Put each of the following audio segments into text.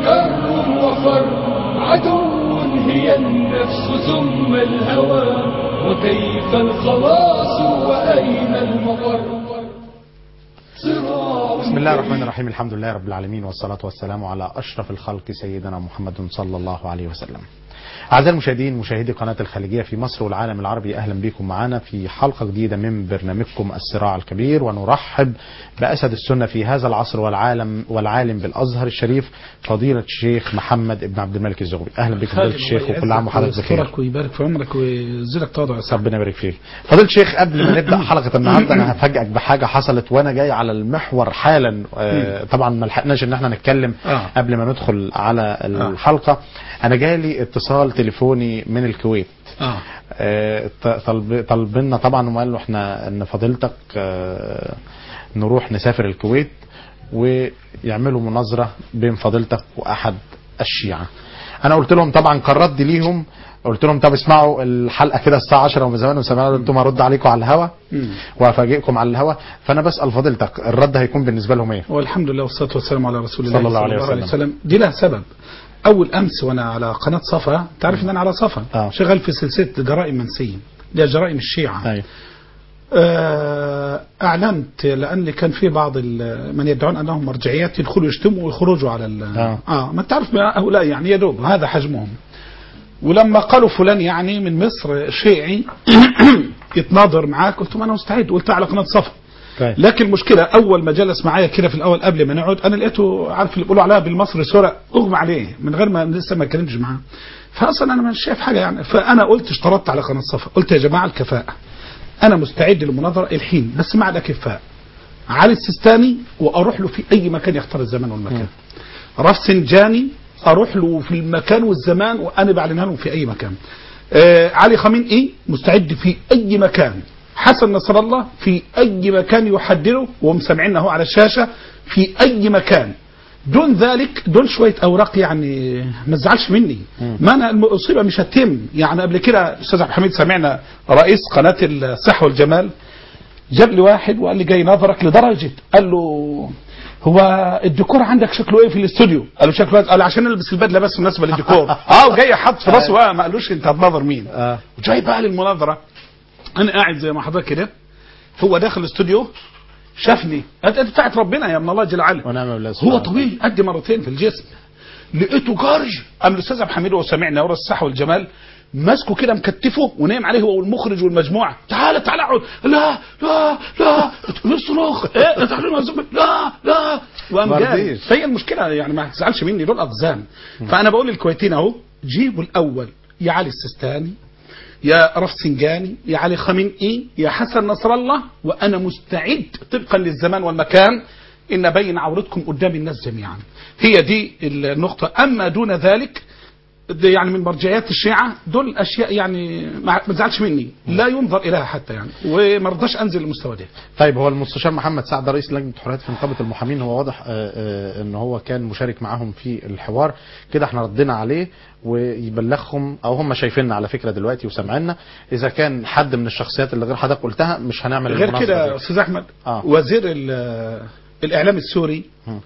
كر وفر، عدو هي النفس ثم الهوى، وكيف الخلاص وأين المفر. بسم الله الرحمن الرحيم، الحمد لله رب العالمين، والصلاة والسلام على أشرف الخلق سيدنا محمد صلى الله عليه وسلم. أعزائي المشاهدين، مشاهدي قناة الخليجية في مصر والعالم العربي، أهلا بكم معنا في حلقة جديدة من برنامجكم الصراع الكبير. ونرحب بأسد السنة في هذا العصر والعالم بالأزهر الشريف، فضيلة الشيخ محمد ابن عبد الملك الزغبي. أهلا بك فضيلة الشيخ، وكل عام وحضرتك بخير. ويبارك في عمرك ويزيدك تواضع. ربنا يبارك فيك. فضيلة الشيخ، قبل ما نبدأ حلقة النهارده أنا هفاجئك بحاجة حصلت وأنا جاي على المحور حالا. طبعا ما لحقناش إن احنا نتكلم قبل ما ندخل على الحلقة. أنا جالي اتصال تليفوني من الكويت. طلبنا طبعا وقال له احنا ان فضيلتك نروح نسافر الكويت ويعملوا مناظرة بين فضيلتك واحد الشيعة. انا قلت لهم طبعا كرد ليهم، قلت لهم طب اسمعوا الحلقة كده الساعة 10 ومن زمان وسمعنا، انتم هرد عليكم على الهوا وافاجئكم على الهوا. فانا بسأل فضيلتك الرد هيكون بالنسبة لهم ايه؟ والحمد لله والصلاة والسلام على رسول الله صلى الله عليه وسلم. دي لها سبب. اول امس وانا على قناه صفا، تعرف ان انا على صفا شغال في سلسله جرائم منسيه، اللي هي جرائم الشيعه. اعلنت لان كان في بعض من يدعون انهم مرجعيات يدخلوا يشتموا ويخرجوا على ما تعرف هؤلاء يعني يدوب هذا حجمهم. ولما قالوا فلان يعني من مصر شيعي يتناظر معاك، قلت انا مستعد، قلت على قناه صفا. لكن المشكلة أول ما جلس معايا كده في الأول قبل ما نقعد، أنا لقيته عارف اللي بيقولوا عليها بالمصري سرق، أغمى عليه من غير ما لسه ما اتكلمتش معاه. فأصلا أنا مش شايف حاجة يعني. فأنا قلت اشترطت على قناة صفا، قلت يا جماعة الكفاءة، أنا مستعد للمناظرة الحين بس مع الأكفاء. علي السيستاني وأروح له في أي مكان يختار الزمان والمكان. رفسنجاني أروح له في المكان والزمان وأنا بعلنها له في أي مكان. علي خامنئي مستعد في أي مكان. حسن نصر الله في أي مكان يحدده ومسمعينه هو على الشاشة في أي مكان. دون ذلك دول شوية أوراق يعني ما تزعلش مني. ما أنا المصيبة مش هتتم يعني. قبل كده أستاذ عبد الحميد سمعنا رئيس قناة الصحة والجمال جاب لي واحد وقال لي جاي نظرك، لدرجة قال له هو الديكور عندك شكله ايه في الاستوديو؟ قال له شكله قال عشان البس البدله بس مناسبه للديكور. وجاي حط في راسه ما قالوش انت هتناظر مين. وجاي بقى للمناظره، انا قاعد زي ما حضرتك كده، هو داخل الاستوديو شافني، انت بتاعت ربنا يا ابن الله جل وعلا. هو طويل قد مرتين في الجسم، لقيته جارج. قام الاستاذ عبد الحميد وهو سامعنا ورا الصحه والجمال ماسكه كده مكتفه ونايم عليه هو والمخرج والمجموعه. تعال اقعد. لا لا لا يصرخ لا لا وقام جاي. فهي المشكله يعني ما تزعلش مني، دول اقزام. فانا بقول للكويتيين اهو، جيبوا الاول يا علي السيستاني، يا رفسنجاني، يا علي خامنئي، يا حسن نصر الله، وأنا مستعد طبقا للزمان والمكان إن أبين عورتكم قدام الناس جميعا. هي دي النقطة. أما دون ذلك يعني من مرجعيات الشيعة دول أشياء يعني ما تزعلش مني، لا ينظر إليها حتى يعني، وما رضاش أنزل للمستوى ده. طيب، هو المستشار محمد سعد رئيس لجنة حريات في نقابة المحامين، هو واضح ان هو كان مشارك معاهم في الحوار كده، احنا ردينا عليه ويبلغهم، او هم شايفيننا على فكرة دلوقتي وسمعنا. اذا كان حد من الشخصيات اللي غير حضرتك قلتها مش هنعمل غير كده. استاذ احمد وزير الاعلام السوري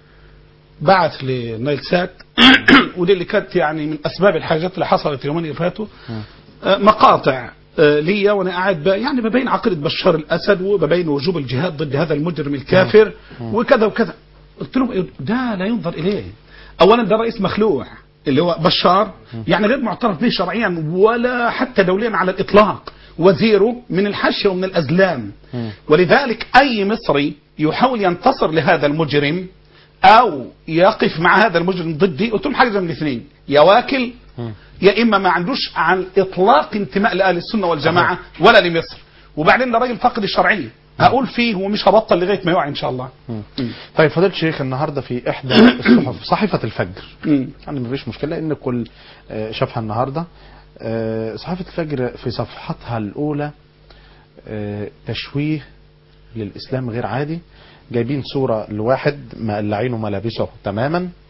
بعث لنايل سات ودي اللي كانت يعني من اسباب الحاجات اللي حصلت يومين اللي فاتوا، مقاطع ليا وانا قاعد يعني ببين عقيده بشار الاسد وببين وجوب الجهاد ضد هذا المجرم الكافر وكذا وكذا. قلت لهم ده لا ينظر اليه. اولا ده رئيس مخلوع اللي هو بشار، يعني غير معترف به شرعيا ولا حتى دوليا على الاطلاق. وزيره من الحاشيه ومن الازلام، ولذلك اي مصري يحاول ينتصر لهذا المجرم او يقف مع هذا المجرم ضدي، قلت لهم حاجه من الاثنين، يا واكل يا اما ما عندوش عن اطلاق انتماء لاهل السنه والجماعه ولا لمصر. وبعدين ده راجل فاقد الشرعيه، هقول فيه ومش هبطل لغايه ما يوعي ان شاء الله. طيب فضيلة الشيخ، النهارده في احدى الصحف صحيفه الفجر، يعني ما فيش مشكله ان الكل شافها النهارده، صحيفه الفجر في صفحتها الاولى تشويه للاسلام غير عادي. جايبين صوره لواحد مقلعينه ملابسه تماما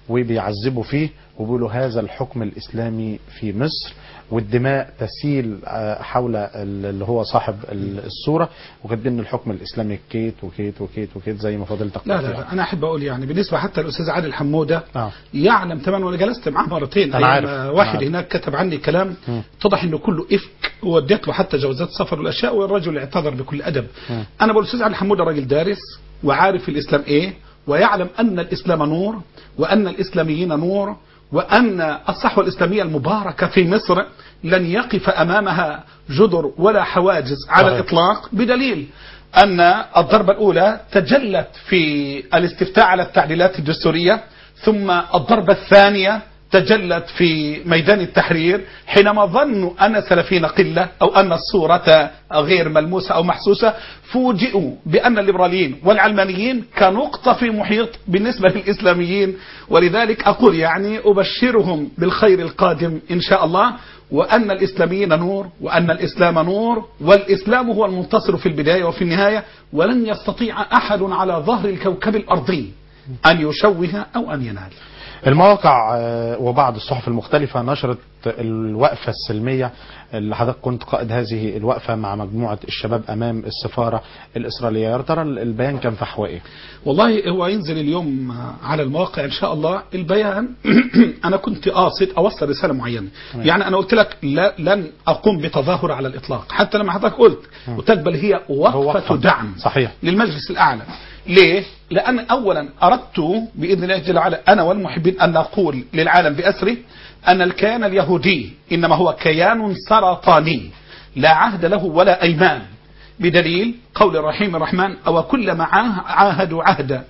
وبيعذبوا فيه، وبيقولوا هذا الحكم الإسلامي في مصر، والدماء تسيل حول اللي هو صاحب الصورة، وكاتبين الحكم الإسلامي كيت وكيت وكيت وكيت زي ما فضلتك. لا أنا أحب أقول يعني بالنسبة حتى الأستاذ عادل حمودة يعلم تماما، وأنا جلست معه مرتين واحد هناك كتب عني كلام اتضح إنه كله إفك، ووديت له حتى جوازات سفر والأشياء، والرجل اعتذر بكل أدب. أنا بقول الأستاذ عادل حمودة راجل دارس وعارف الإسلام إيه، ويعلم أن الإسلام نور، وأن الإسلاميين نور، وأن الصحوة الإسلامية المباركة في مصر لن يقف أمامها جدر ولا حواجز على الإطلاق، بدليل أن الضربة الأولى تجلت في الاستفتاء على التعديلات الدستورية، ثم الضربة الثانية تجلت في ميدان التحرير حينما ظنوا أن سلفيين قلة أو أن الصورة غير ملموسة أو محسوسة، فوجئوا بأن الليبراليين والعلمانيين كنقطة في محيط بالنسبة للإسلاميين. ولذلك أقول يعني أبشرهم بالخير القادم إن شاء الله، وأن الإسلاميين نور، وأن الإسلام نور، والإسلام هو المنتصر في البداية وفي النهاية، ولن يستطيع أحد على ظهر الكوكب الأرضي أن يشوه أو أن ينال. المواقع وبعض الصحف المختلفة نشرت الوقفة السلمية اللي حضرتك كنت قائد هذه الوقفة مع مجموعة الشباب أمام السفارة الإسرائيلية، يا ترى البيان كان فحوى إيه؟ والله هو ينزل اليوم على المواقع إن شاء الله البيان. أنا كنت قاصد أوصل رسالة معينة، يعني أنا قلت لك لن أقوم بتظاهر على الإطلاق، حتى لما حضرتك قلت بل هي وقفة دعم صحيح للمجلس الأعلى. ليه؟ لأن أولا أردت بإذن الله جل وعلا أنا والمحبين أن نقول للعالم بأسره أن الكيان اليهودي إنما هو كيان سرطاني لا عهد له ولا أيمان، بدليل قول الرحيم الرحمن أو كلما عاهدوا عهدا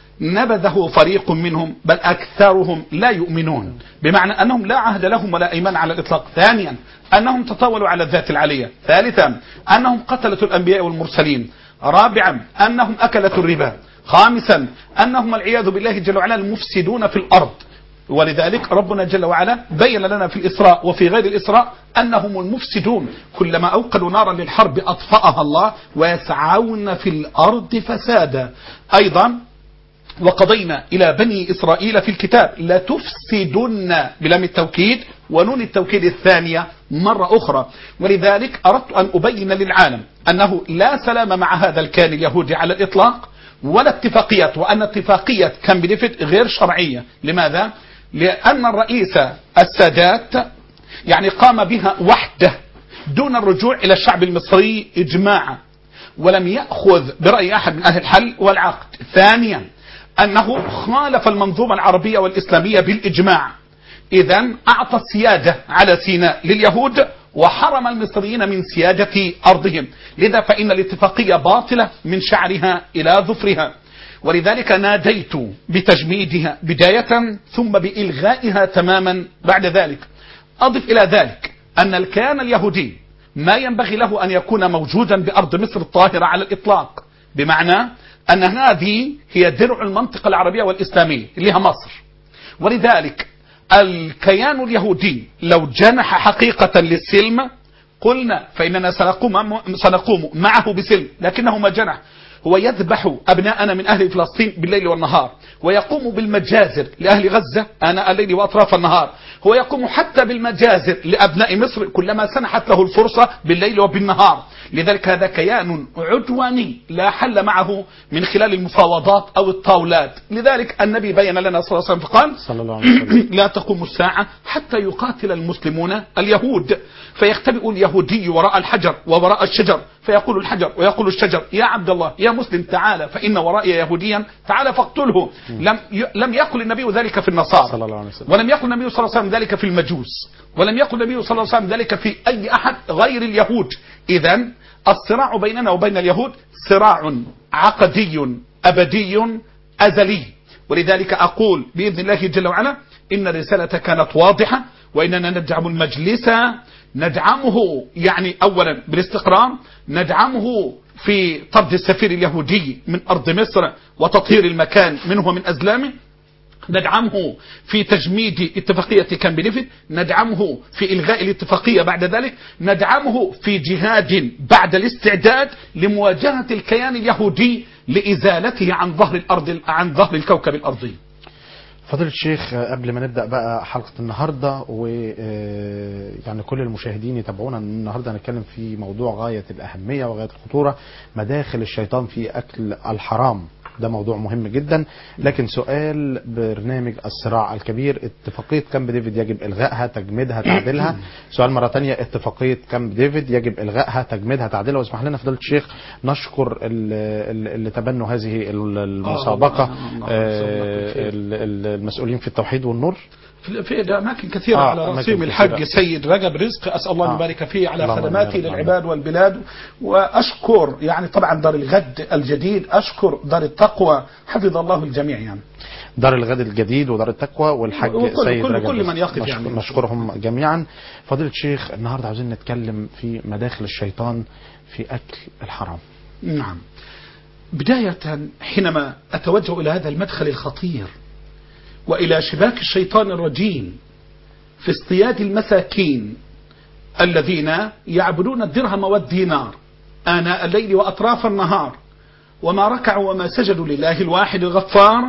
نبذه فريق منهم بل أكثرهم لا يؤمنون، بمعنى أنهم لا عهد لهم ولا أيمان على الإطلاق. ثانيا أنهم تطاولوا على الذات العلية. ثالثا أنهم قتلة الأنبياء والمرسلين. رابعا أنهم أكلة الربا. خامسا أنهم العياذ بالله جل وعلا المفسدون في الأرض. ولذلك ربنا جل وعلا بين لنا في الإسراء وفي غير الإسراء أنهم المفسدون، كلما أوقدوا نارا للحرب أطفأها الله ويسعون في الأرض فسادا. أيضا وقضينا إلى بني إسرائيل في الكتاب لتفسدن بلام التوكيد ونون التوكيد الثانية مرة أخرى. ولذلك أردت أن أبين للعالم أنه لا سلام مع هذا الكيان اليهودي على الإطلاق، ولا اتفاقيات، وأن اتفاقية كامب ديفيد غير شرعية. لماذا؟ لأن الرئيس السادات يعني قام بها وحده دون الرجوع إلى الشعب المصري إجماعا، ولم يأخذ برأي أحد من أهل الحل والعقد. ثانيا أنه خالف المنظومة العربية والإسلامية بالإجماع، إذن أعطى السيادة على سيناء لليهود وحرم المصريين من سيادة أرضهم. لذا فإن الاتفاقية باطلة من شعرها إلى ظفرها، ولذلك ناديت بتجميدها بداية ثم بإلغائها تماما بعد ذلك. أضف إلى ذلك أن الكيان اليهودي ما ينبغي له أن يكون موجودا بأرض مصر الطاهرة على الإطلاق، بمعنى أن هذه هي درع المنطقة العربية والإسلامية اللي هي مصر. ولذلك الكيان اليهودي لو جنح حقيقة للسلم قلنا فإننا سنقوم معه بسلم، لكنه ما جنح، هو يذبح أبناءنا من أهل فلسطين بالليل والنهار، ويقوم بالمجازر لأهل غزة آناء الليل وأطراف النهار، هو يقوم حتى بالمجازر لأبناء مصر كلما سنحت له الفرصة بالليل وبالنهار. لذلك هذا كيان عدواني لا حل معه من خلال المفاوضات أو الطاولات. لذلك النبي بين لنا صلى الله عليه وسلم فقال لا تقوم الساعة حتى يقاتل المسلمون اليهود، فيختبئ اليهودي وراء الحجر ووراء الشجر، فيقول الحجر ويقول الشجر يا عبد الله يا مسلم تعالى فإن ورائي يهوديا تعالى فاقتله. لم يقل النبي ذلك في النصارى، ولم يقل النبي صلى الله عليه وسلم ذلك في المجوس، ولم يقل النبي صلى الله عليه وسلم ذلك في أي أحد غير اليهود. إذن الصراع بيننا وبين اليهود صراع عقدي أبدي أزلي. ولذلك أقول بإذن الله جل وعلا إن الرسالة كانت واضحة، وإننا ندعم المجلس، ندعمه يعني أولا بالاستقرار، ندعمه في طرد السفير اليهودي من أرض مصر وتطهير المكان منه ومن أزلامه، ندعمه في تجميد اتفاقية كامب ديفيد، ندعمه في إلغاء الاتفاقية بعد ذلك، ندعمه في جهاد بعد الاستعداد لمواجهة الكيان اليهودي لإزالته عن ظهر الأرض، عن ظهر الكوكب الأرضي. فضيلة الشيخ، قبل ما نبدأ بقى حلقة النهاردة يعني كل المشاهدين يتابعونا، النهاردة هنتكلم في موضوع غاية الأهمية وغاية الخطورة، مداخل الشيطان في أكل الحرام. ده موضوع مهم جدا، لكن سؤال برنامج الصراع الكبير، اتفاقية كامب ديفيد يجب إلغائها، تجميدها، تعديلها؟ سؤال مرة تانية، اتفاقية كامب ديفيد يجب إلغائها، تجميدها، تعديلها؟ واسمح لنا فضيلة الشيخ نشكر اللي تبنوا هذه المسابقة، المسؤولين في التوحيد والنور في أماكن كثيرة على رأسهم الحاج سيد رجب رزق، أسأل الله أن يبارك فيه على خدماته للعباد والبلاد. وأشكر يعني طبعا دار الغد الجديد، أشكر دار التقوى، حفظ الله الجميع. يعني دار الغد الجديد ودار التقوى والحاج سيد رجب، كل من يقف يعني نشكرهم جميعا. فضيلة الشيخ، النهاردة عاوزين نتكلم في مداخل الشيطان في أكل الحرام. نعم، بداية حينما أتوجه إلى هذا المدخل الخطير وإلى شباك الشيطان الرجيم في اصطياد المساكين الذين يعبدون الدرهم والدينار آناء الليل وأطراف النهار وما ركعوا وما سجدوا لله الواحد الغفار،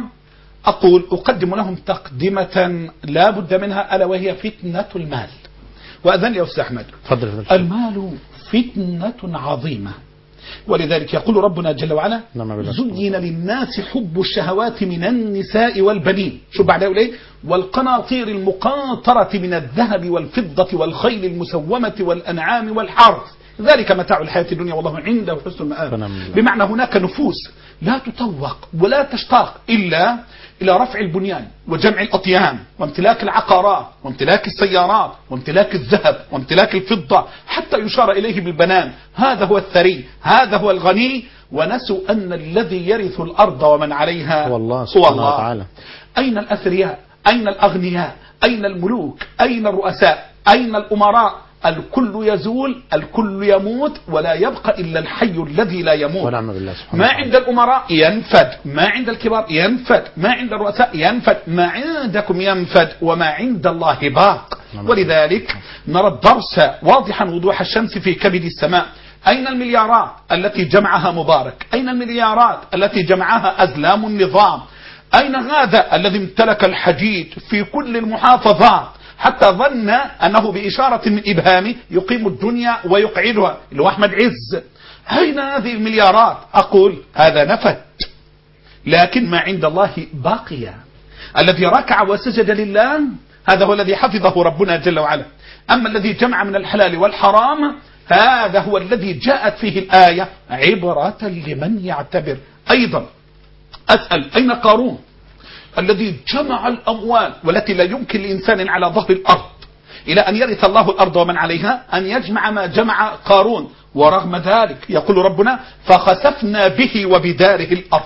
أقدم لهم تقدمة لا بد منها، ألا وهي فتنة المال. وأذن يا أستاذ أحمد، المال فتنة عظيمة، ولذلك يقول ربنا جل وعلا: زين للناس حب الشهوات من النساء والبنين، شو بعد ايه؟ والقناطير المقنطرة من الذهب والفضة والخيل المسومة والأنعام والحرث، ذلك متاع الحياة الدنيا والله عنده حسن المآب. بمعنى هناك نفوس لا تتوق ولا تشتاق إلا إلى رفع البنيان وجمع الأطيان وامتلاك العقارات وامتلاك السيارات وامتلاك الذهب وامتلاك الفضة، حتى يشار إليه بالبنان: هذا هو الثري، هذا هو الغني. ونسوا أن الذي يرث الأرض ومن عليها هو الله سبحانه وتعالى. أين الأثرياء؟ أين الأغنياء؟ أين الملوك؟ أين الرؤساء؟ أين الأمراء؟ الكل يزول، الكل يموت، ولا يبقى إلا الحي الذي لا يموت. ونعم بالله سبحانه ما عند الأمراء ينفد، ما عند الكبار ينفد، ما عند الرؤساء ينفد، ما عندكم ينفد، وما عند الله باق. ولذلك نرى الدرس واضحا وضوح الشمس في كبد السماء. أين المليارات التي جمعها مبارك؟ أين المليارات التي جمعها أزلام النظام؟ أين هذا الذي امتلك الحديد في كل المحافظات حتى ظن أنه بإشارة من إبهامه يقيم الدنيا ويقعدها، اللي هو أحمد عز؟ أين هذه المليارات؟ أقول هذا نفد، لكن ما عند الله باقيا. الذي ركع وسجد لله هذا هو الذي حفظه ربنا جل وعلا. أما الذي جمع من الحلال والحرام هذا هو الذي جاءت فيه الآية عبرة لمن يعتبر. أيضا أسأل: أين قارون الذي جمع الأموال والتي لا يمكن لإنسان على ظهر الأرض إلى أن يرث الله الأرض ومن عليها أن يجمع ما جمع قارون؟ ورغم ذلك يقول ربنا: فخسفنا به وبداره الأرض.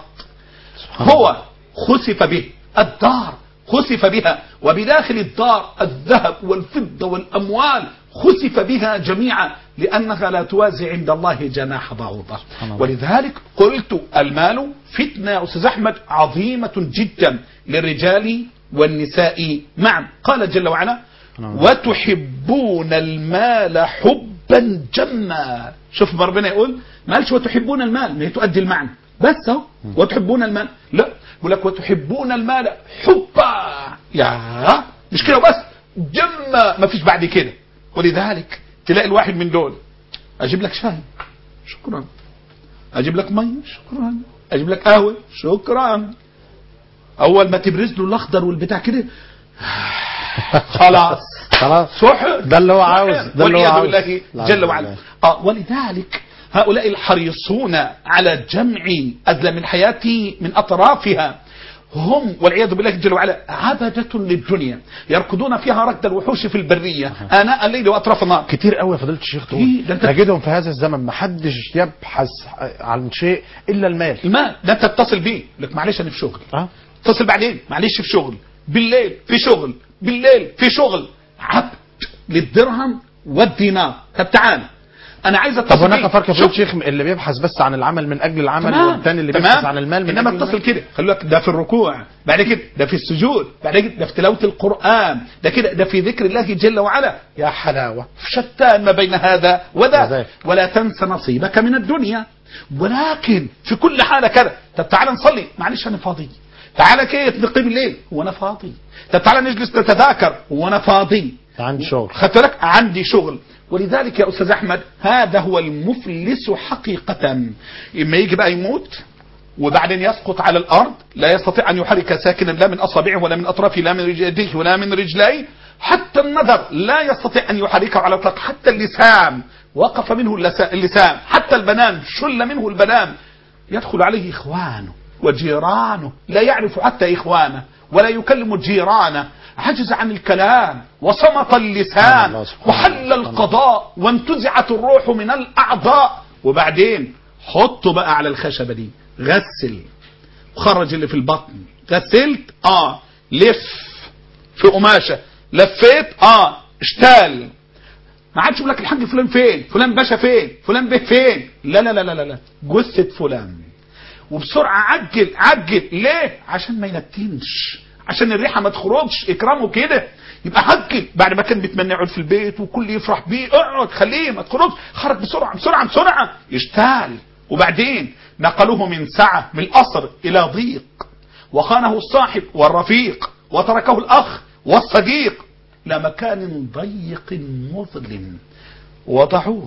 هو خسف به، الدار خسف بها، وبداخل الدار الذهب والفضة والأموال خسف بها جميعا، لأنها لا توازي عند الله جناح بعوضة. ولذلك قلت المال فتنة يا أستاذ أحمد عظيمة جدا للرجال والنساء معا. قال جل وعلا: وتحبون المال حبا جما. شوف ربنا يقول ما قالش وتحبون المال، ما تؤدي المعنى بس اهو وتحبون المال، لا، يقول لك وتحبون المال حبا. يا مش كده بس، جما، ما فيش بعد كده. ولذلك تلاقي الواحد من دول: اجيب لك شاي شكرا، اجيب لك ميه شكرا، اجيب لك قهوه شكرا. اول ما تبرز له الاخضر والبتاع كده خلاص سحر، ده اللي هو عاوز، ده اللي هو عاوز بالله جل وعلا. ولذلك هؤلاء الحريصون على جمع أزلام الحياة من أطرافها هم والعياذ بالله جل وعلا عبدة للدنيا، يركضون فيها ركض الوحوش في البرية آناء الليل وأطراف النهار. كتير قوي يا فضيلة الشيخ، تجدهم في هذا الزمن ما حدش يبحث عن شيء إلا المال. المال ده تتصل بيه، لك معلش أنا في شغل، اتصل بعدين، معلش في شغل، بالليل في شغل، بالليل في شغل، عبد للدرهم والدينار. طب تعال انا عايز اتصل. طب هناك فرق يا شيخ، اللي بيبحث بس عن العمل من اجل العمل، والثاني اللي بيبحث عن المال من اجل المال. انما اتصل كده، خلي بالك، ده في الركوع، بعد كده ده في السجود، بعد كده ده في تلاوه القران، ده كده ده في ذكر الله جل وعلا. يا حلاوه، شتان ما بين هذا وذاك. ولا تنس نصيبك من الدنيا. ولكن في كل حاله كده، طب تعال نصلي، معلش انا فاضي، تعالى كيف نقيم الليل وانا فاضي. طب تعالى نجلس نتذاكر وانا فاضي، عندي شغل. خدت بالك؟ عندي شغل. ولذلك يا استاذ احمد هذا هو المفلس حقيقة. اما يجي بقى يموت وبعدين يسقط على الارض، لا يستطيع ان يحرك ساكنا لا من اصابعه ولا من اطرافه لا من يديه ولا من رجليه، حتى النظر لا يستطيع ان يحركه على الاطلاق، حتى اللسان وقف منه اللسان، حتى البنان شل منه البنان. يدخل عليه اخوانه وجيرانه، لا يعرف حتى اخوانه ولا يكلم جيرانه، عجز عن الكلام وصمت اللسان وحل القضاء وانتزعت الروح من الاعضاء. وبعدين حطه بقى على الخشبة دي، غسل وخرج اللي في البطن، غسلت لف في قماشة، لفيت اشتال. ما عادش يقول لك الحاج فلان فين، فلان باشا فين، فلان به فين، لا لا لا لا لا، جثة فلان. وبسرعة عجل ليه؟ عشان ما ينتنش، عشان الريحة ما تخرجش، اكرامه كده. يبقى عجل بعد ما كان بيتمنى يقعد في البيت وكل يفرح بيه، اقعد خليه ما تخرجش، خرج بسرعة بسرعة بسرعة، يشتال. وبعدين نقلوه من سعة من القصر إلى ضيق، وخانه الصاحب والرفيق وتركه الأخ والصديق لمكان ضيق مظلم، وضعوه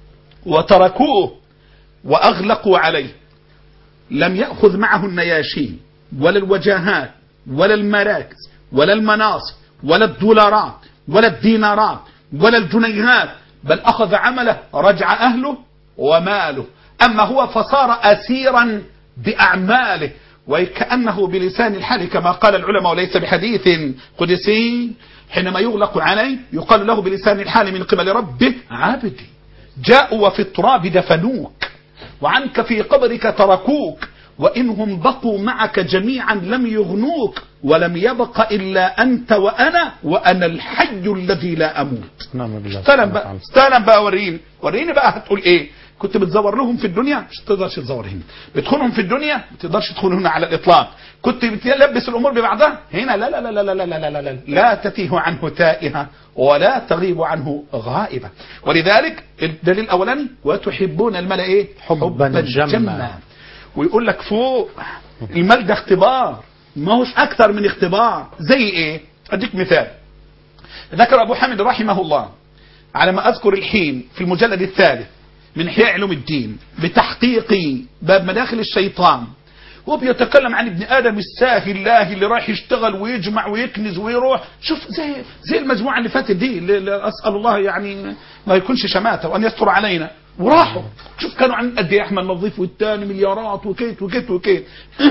وتركوه وأغلقوا عليه. لم يأخذ معه النياشين ولا الوجاهات ولا المراكز ولا المناصب ولا الدولارات ولا الدينارات ولا الجنيهات، بل أخذ عمله، رجع أهله وماله. أما هو فصار أسيرا بأعماله، وكأنه بلسان الحال كما قال العلماء وليس بحديث قدسي، حينما يغلق عليه يقال له بلسان الحال من قبل ربه: عبدي جاءوا وفي التراب دفنوك، وعنك في قبرك تركوك، وإنهم بقوا معك جميعا لم يغنوك، ولم يبق إلا أنت وأنا الحي الذي لا أموت. استلم بقى وريني بقى هتقول إيه. كنت بتزور لهم في الدنيا مش تقدرش تزور هنا، بتخونهم في الدنيا ما تقدرش تخون هنا على الإطلاق، كنت بتلبس الأمور ببعضها هنا لا لا لا لا لا لا لا لا لا, لا تتيه عنه تائهة ولا تغيب عنه غائبة. ولذلك الدليل الأولاني: وتحبون المال إيه؟ حبا جما. ويقول لك فوق المال ده اختبار، ما هوش أكثر من اختبار. زي إيه؟ أديك مثال. ذكر أبو حامد رحمه الله على ما أذكر الحين في المجلد الثالث من إحياء علوم الدين بتحقيق باب مداخل الشيطان، وبيتكلم عن ابن آدم الساهل الله اللي رايح يشتغل ويجمع ويكنز ويروح. شوف زي المجموعة اللي فاتت دي اللي أسأل الله يعني ما يكونش شماتة وأن يستر علينا، وراحوا شوف كانوا عن قد ايه احمد نظيف والتاني مليارات وكيت وكيت وكيت.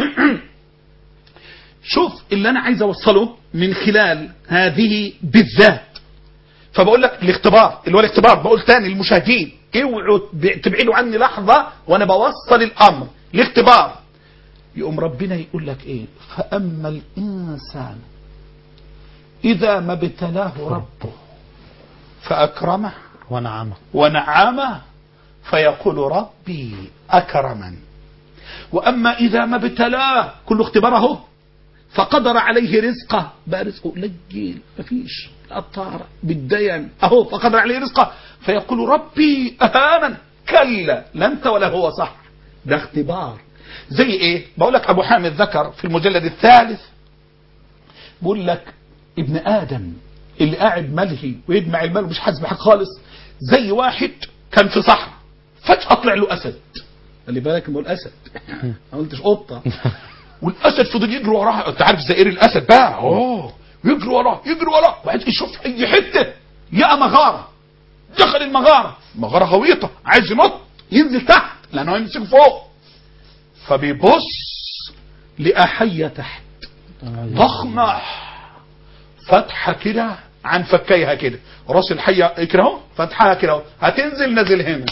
شوف اللي انا عايز اوصله من خلال هذه بالذات. فبقول لك الاختبار اللي هو الاختبار، بقول تاني للمشاهدين اوعوا تبعدوا عني لحظة وانا بوصل الامر. الاختبار يقوم ربنا يقول لك ايه: فاما الانسان اذا ما ابتلاه ربه فاكرمه ونعمه فيقول ربي أكرمن. وأما إذا ما ابتلاه، كل اختباره، فقدر عليه رزقه، بقى رزقه قليل مفيش الطار بالدين أهو، فقدر عليه رزقه فيقول ربي أهانن. كلا لا أنت ولا هو صح، ده اختبار. زي إيه؟ بقول لك أبو حامد ذكر في المجلد الثالث، بقول لك ابن آدم اللي قاعد ملهي ويجمع المال ومش حاسس بحاجة خالص، زي واحد كان في صحراء فجأة طلع له أسد. خلي بالك من الأسد، ما قلتش قطة. والأسد فضل يجري وراه، أنت عارف زئير الأسد بقى، يجري وراه وبعد يشوف أي حتة لقى مغارة، دخل المغارة، مغارة غويطة، عايز ينط ينزل تحت لأنه يمسك فوق، فبيبص لقى حية تحت ضخمة فتحة كده عن فكيها كده، راس الحية كده اهو، فتحها كده اهو، هتنزل نزل هنا،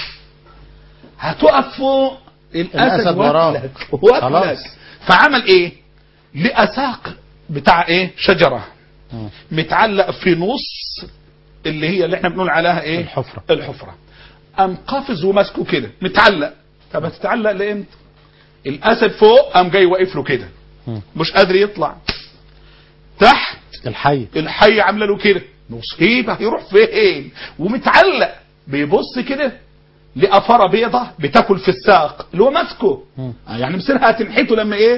هتقف فوق الاسد وقتلك. فعمل ايه؟ لقى ساق بتاع ايه؟ شجرة متعلق في نص اللي هي اللي احنا بنقول عليها ايه؟ الحفرة. قام قافز وماسكه كده متعلق. طب هتتعلق لامتى؟ الاسد فوق قام جاي واقف له كده مش قادر يطلع. تحت الحي عامله له كده، مصيبه، يروح فين؟ ومتعلق بيبص كده لقى فاره بيضه بتاكل في الساق اللي هو ماسكه، يعني مسيرها هتنحته لما ايه؟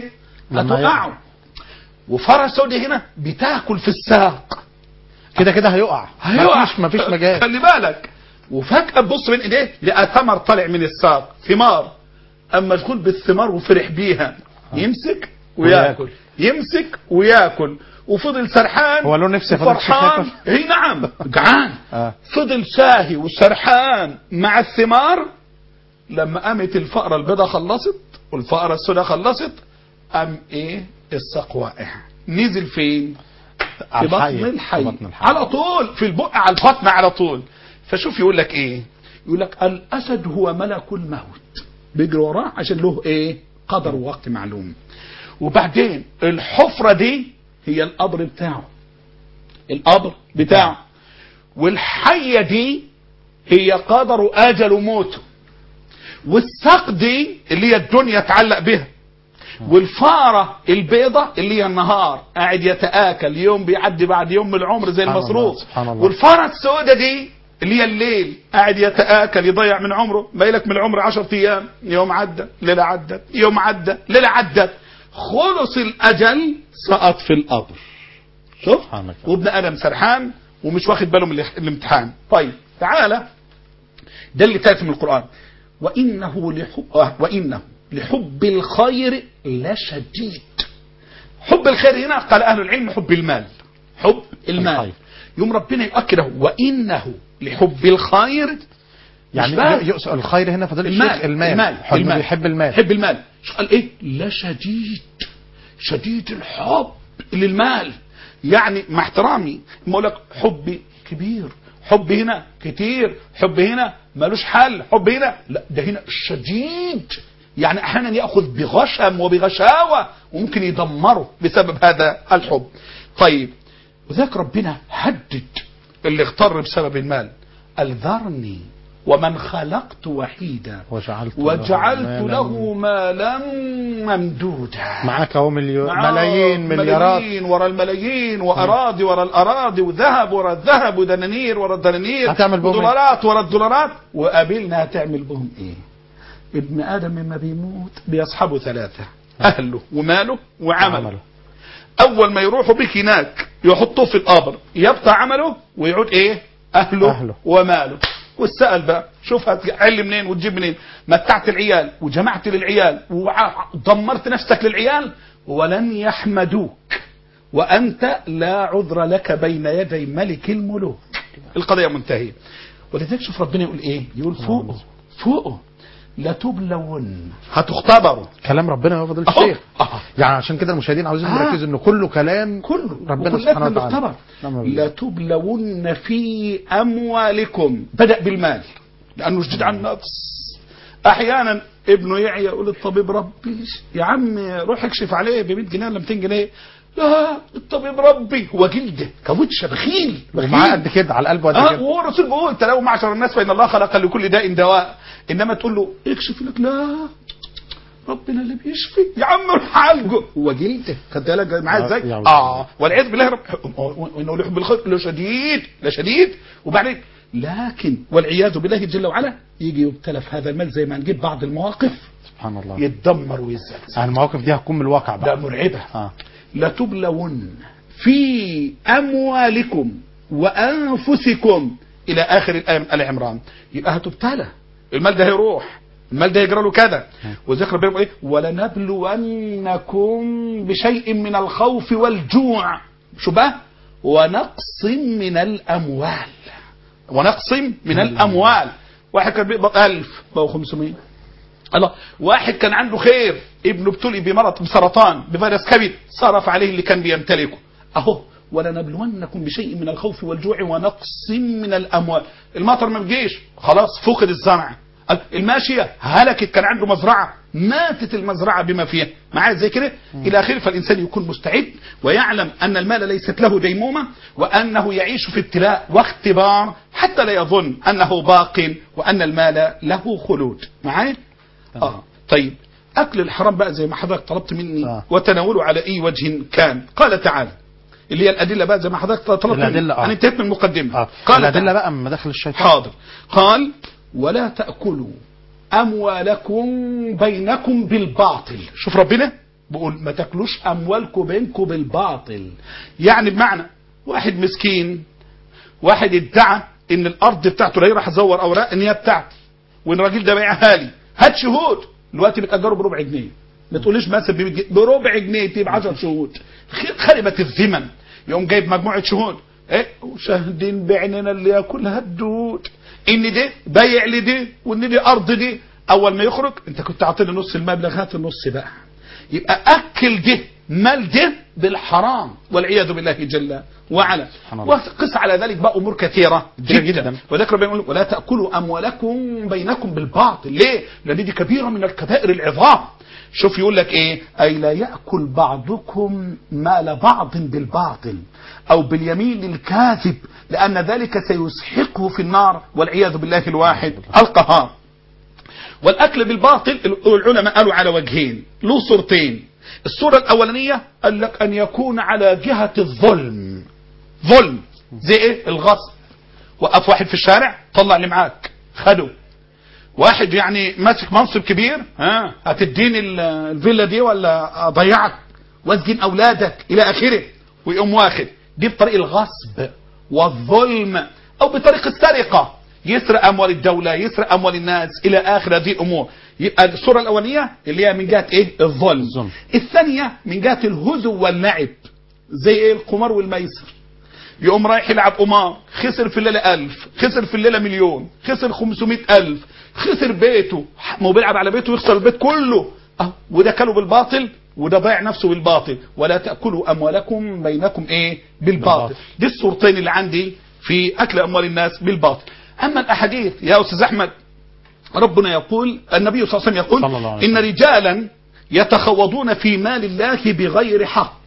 هتوقعه. وفرس سوداء هنا بتاكل في الساق، كده كده هيقع. مفيش مجال. خلي بالك. وفجأة تبص بين ايديه لقى ثمر طالع من الساق، ثمار. اما مشغول بالثمار وفرح بيها، يمسك وياكل، يمسك وياكل، وفضل سرحان. هو له نفسه فرحان. اي نعم، جعان. فضل ساهي وسرحان مع الثمار. لما قامت الفأرة البيضاء خلصت والفأرة السوداء خلصت، قام ايه الساق واقع. نزل فين؟ في بطن الحي على طول، في البق على البطن على طول. فشوف يقول لك ايه؟ يقول لك الاسد هو ملك الموت، بيجري وراه عشان له ايه؟ قدر ووقت معلوم. وبعدين الحفرة دي هي القبر بتاعه، القبر بتاعه. والحية دي هي قدر اجل موته. والساق دي اللي هي الدنيا تعلق بها. والفارة البيضة اللي هي النهار قاعد يتآكل، يوم بيعدي بعد يوم من العمر زي المصروف. والفارة السوداء دي اللي هي الليل قاعد يتآكل يضيع من عمره. ما يلك من العمر 10 ايام، يوم عدى ليلة عدت، يوم عدى ليلة عدت، خلص الأجل سقط في القبر. شوف، وابن آدم سرحان ومش واخد باله من الامتحان. طيب تعالى، ده اللي تأتي من القرآن. وإنه لحب الخير لشديد. حب الخير هنا قال أهل العلم حب المال، حب المال. يوم ربنا يؤكده وإنه لحب الخير، يعني الخير هنا فضل الشيخ المال. بيحب المال، حب المال. شو قال ايه؟ لشديد، شديد الحب للمال. يعني مع احترامي ما اقول لك حبي كبير، حب هنا كتير، حب هنا مالوش حل، حب هنا لا، ده هنا شديد. يعني احيانا ياخذ بغشم وبغشاوه وممكن يدمره بسبب هذا الحب. طيب، وذاك ربنا هدد اللي اغتر بسبب المال. الذرني ومن خلقت وحيدا وجعلت له مالا ممدودا. معاك اهو ملايين مليارات ورا الملايين، واراضي ورا الاراضي، وذهب ورا الذهب، ودنانير ورا الدنانير، ودولارات ورا الدولارات. وقابلنا هتعمل بهم ايه؟ ابن ادم لما بيموت بيصحبه ثلاثة: اهله وماله وعمله. اول ما يروحوا بك هناك يحطوه في القبر، يبقى عمله ويعود ايه؟ اهله وماله. والسأل بقى، شوف هتعلم منين وتجيب منين؟ متعت العيال وجمعت للعيال ودمرت نفسك للعيال ولن يحمدوك وأنت لا عذر لك بين يدي ملك الملوك. القضية منتهية. ولذلك شوف ربنا يقول ايه؟ يقول فوقه لتبلون، هتختبروا. كلام ربنا يا فضل الشيخ. يعني عشان كده المشاهدين عاوزين نركز انه كله كلام ربنا سبحانه وتعالى. لتبلون في اموالكم. بدأ بالمال لانه شديد على النفس. احيانا ابنه يعيا يقول الطبيب ربي يا عم روح اكشف عليه ب 100 جنيه ولا 200 جنيه. لا، الطبيب ربي هو جلده كاوتشه، بخيل ومعاه قد كده على القلب قد كده. وهو الرسول بيقول تلاقوا معشر الناس فان الله خلق لكل داء دواء. انما تقول له اكشف لك، لا ربنا اللي بيشفي يا عم روح عالجه، هو جلده. خدت بالك معاه ازاي؟ والعياذ بالله انه لحب الخير لشديد لشديد. وبعدين لكن والعياذ بالله جل وعلا يجي يبتلى في هذا المال زي ما نجيب بعض المواقف سبحان الله يتدمر ويزلزل. يعني المواقف دي هتكون من الواقع بقى، ده مرعبه. لتبلون في أموالكم وأنفسكم إلى آخر الآية من آل عمران. يبقى هتبتلى، المال ده هيروح، المال ده يجرى له كذا. وذكر ربنا ايه؟ ولنبلونكم بشيء من الخوف والجوع. شو بقى؟ ونقص من الأموال، ونقص من الأموال. واحد كان بيقبض 1000 بقوا 500. الله، واحد كان عنده خير، ابنه ابتلي بمرض بسرطان بفيروس كبد، صرف عليه اللي كان بيمتلكه. اهو ولنبلونكم بشيء من الخوف والجوع ونقص من الاموال. المطر ما بيجيش، خلاص فقد الزرع. الماشيه هلكت، كان عنده مزرعه ماتت المزرعه بما فيها، معاه زي كده الى اخره. فالانسان يكون مستعد ويعلم ان المال ليست له ديمومه، وانه يعيش في ابتلاء واختبار حتى لا يظن انه باق وان المال له خلود. معايا؟ طيب، اكل الحرام بقى زي ما حضرتك طلبت مني وتناوله على اي وجه كان. قال تعالى اللي هي الادله بقى زي ما حضرتك طلبت مني. انا انتهيت من المقدمه. قال الادله بقى من مداخل الشيطان. حاضر. قال ولا تاكلوا اموالكم بينكم بالباطل. شوف ربنا بقول ما تاكلوش اموالكم بينكم بالباطل. يعني بمعنى واحد مسكين، واحد ادعى ان الارض بتاعته اللي راح ازور اوراق ان هي بتاعتي، وان الراجل ده بايعها لي، هات شهود. دلوقتي بتاجره بربع جنيه، ما تقوليش مثلا بربع جنيه تجيب 10 شهود، خربت الذمم. يقوم جايب مجموعه شهود، ايه وشاهدين بعيننا اللي ياكلها الدود ان دي بايع لي دي وان دي ارض دي. اول ما يخرج انت كنت عاطيني نص المبلغ، هات النص بقى. يبقى اكل ده مال ده بالحرام والعياذ بالله جل وعلا. وقس على ذلك بقى امور كثيره جدا. وذكر بيقول ولا تاكلوا اموالكم بينكم بالباطل. ليه؟ لان دي كبيره من الكبائر العظام. شوف يقول لك ايه، اي لا ياكل بعضكم مال بعض بالباطل او باليمين الكاذب، لان ذلك سيسحقه في النار والعياذ بالله الواحد القهار. والاكل بالباطل العلماء قالوا على وجهين، له صورتين. الصورة الاولانية قال لك ان يكون على جهة الظلم، ظلم زي ايه؟ الغصب. وقف واحد في الشارع طلع اللي معاك خده. واحد يعني ماسك منصب كبير، هتديني الفيلا دي ولا اضيعك واسجن اولادك الى اخره، ويقوم واخد. دي بطريق الغصب والظلم، او بطريق السرقة، يسرق اموال الدولة، يسرق اموال الناس الى اخر هذه الامور. يبقى الصورة الاولانية اللي هي من جهة ايه؟ الظلم. الثانية من جهة الهزو واللعب، زي ايه؟ القمار والميسر. يقوم رايح يلعب قمار، خسر في الليلة 1000، خسر في الليلة مليون، خسر 500,000، خسر بيته، ما هو بيلعب على بيته ويخسر البيت كله. وده كله بالباطل، وده ضيع نفسه بالباطل. ولا تأكلوا أموالكم بينكم ايه؟ بالباطل. دي الصورتين اللي عندي في أكل أموال الناس بالباطل. أما الأحاديث يا أستاذ أحمد، ربنا يقول، النبي صلى الله عليه وسلم يقول إن رجالا يتخوضون في مال الله بغير حق،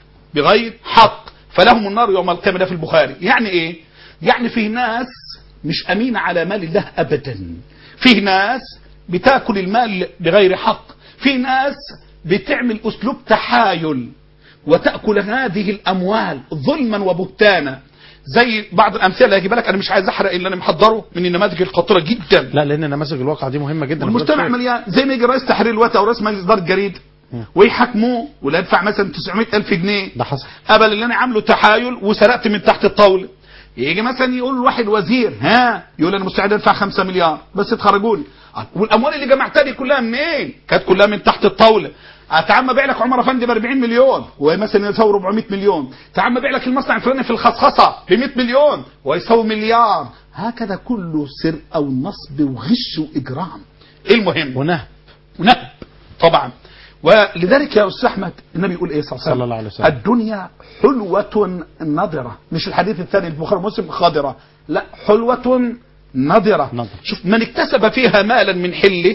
بغير حق فلهم النار يوم القيامة. ده في البخاري. يعني ايه؟ يعني فيه ناس مش أمين على مال الله أبدا، فيه ناس بتاكل المال بغير حق، فيه ناس بتعمل أسلوب تحايل وتأكل هذه الأموال ظلما وبهتانا. زي بعض الامثله اللي هجيبها لك، انا مش عايز احرق اللي انا محضره من النماذج الخطيره جدا. لا، لان نماذج الواقع دي مهمه جدا. والمجتمع مليان. زي ما يجي رئيس تحرير الوقت او رئيس مجلس اداره الجريده ويحاكموه ولا يدفع مثلا 900,000 جنيه، ده حصل قبل اللي انا عامله تحايل وسرقت من تحت الطاوله. يجي مثلا يقول واحد وزير، يقول انا مستعد ادفع 5 مليار بس تخرجوني. والاموال اللي جمعتها دي كلها منين؟ كانت كلها من تحت الطاوله. تعال ابيع لك عمر افندي ب 40 مليون ومثلا يساوي 400 مليون، تعال ابيع لك المصنع الفلاني في الخصخصه ب 100 مليون ويساوي مليار. هكذا كله سرقه ونصب وغش واجرام. المهم ونهب طبعا. ولذلك يا استاذ احمد النبي يقول ايه صلى الله عليه وسلم؟ الدنيا حلوة نضرة. مش الحديث الثاني البخاري ومسلم خاضرة، لا، حلوة نضرة. شوف، من اكتسب فيها مالا من حله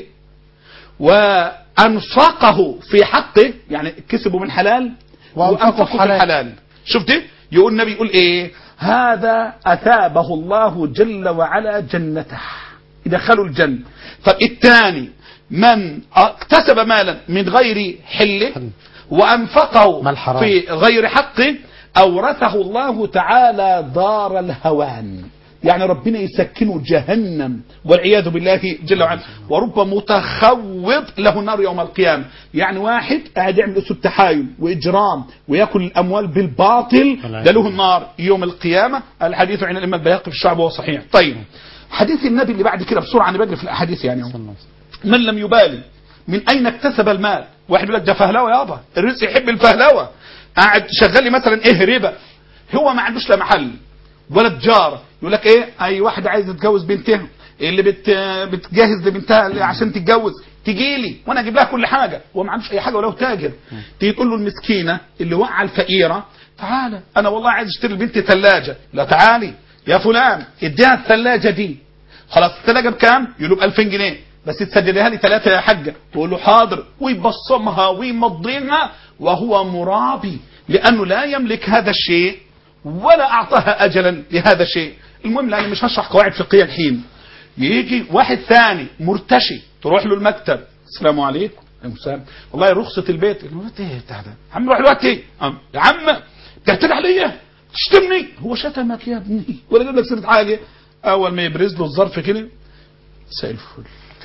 وأنفقه في حقه، يعني كسبه من حلال وأنفقه في حلال. شوف دي، يقول النبي يقول ايه؟ هذا أثابه الله جل وعلا جنته، يدخله الجنة. طب الثاني من اكتسب مالا من غير حله وأنفقه في غير حقه، أورثه الله تعالى دار الهوان، يعني ربنا يسكنه جهنم والعياذ بالله جل وعلا. ورب متخوض له النار يوم القيامة. يعني واحد قاعد يعمل اسلوب تحايل واجرام وياكل الاموال بالباطل، ده له النار يوم القيامة. الحديث عن الامام البيهقي في الشعب وهو صحيح. طيب، حديث النبي اللي بعد كده بسرعة نبقى في الاحاديث. يعني من لم يبالي من اين اكتسب المال. واحد يقول لك ده فهلوه يابا، الرزق يحب الفهلوه. قاعد شغال لي مثلا ايه ربا، هو ما عندوش لا محل ولا تجاره. يقول لك ايه، اي واحد عايز يتجوز بنتها اللي بتجهز لبنتها عشان تتجوز تجي لي وانا اجيب لها كل حاجه، وما عندوش اي حاجه ولو تاجر. تيجي تقول له المسكينه اللي وقع الفقيره، تعالى انا والله عايز اشتري لبنتي ثلاجه، لا تعالي يا فلان اديها الثلاجه دي. خلاص الثلاجه بكام؟ يقول له ب 2000 جنيه بس تسددها لي 3 يا حاجه. تقول له حاضر، ويبصمها ويمضيها وهو مرابي، لانه لا يملك هذا الشيء ولا اعطاها اجلا لهذا الشيء. المهم، لاني مش هشرح قواعد فقهيه الحين. يجي واحد ثاني مرتشي، تروح له المكتب، السلام عليكم. السلام. والله رخصه البيت. الوقت ايه بتاع ده؟ عم روح الوقت ايه؟ يا عم بتعتدي عليا، تشتمني. هو شتمك يا ابني ولا جاب لك سيره حاجه؟ اول ما يبرز له الظرف كده، مساء الفل،